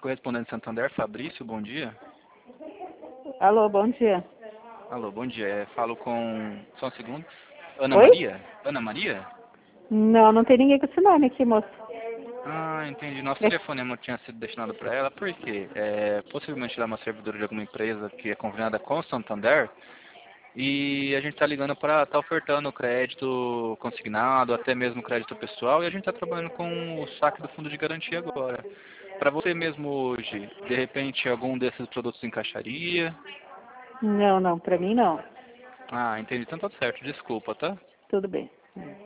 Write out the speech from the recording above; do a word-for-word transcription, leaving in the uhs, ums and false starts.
correspondente Santander, Fabrício, bom dia. Alô, bom dia. Alô, bom dia. É, falo com... Só um segundo. Ana Oi? Maria? Ana Maria? Não, não tem ninguém com esse nome aqui, moço. Ah, entendi. Nosso É, telefonema tinha sido destinado para ela. Por quê? É, possivelmente ela é uma servidora de alguma empresa que é convenada com o Santander. E a gente está ligando para estar ofertando crédito consignado, até mesmo crédito pessoal. E a gente está trabalhando com o saque do fundo de garantia agora. Para você mesmo hoje, de repente algum desses produtos encaixaria? não, não, pra mim não. Ah, entendi. Então tá certo. Desculpa, tá? Tudo bem.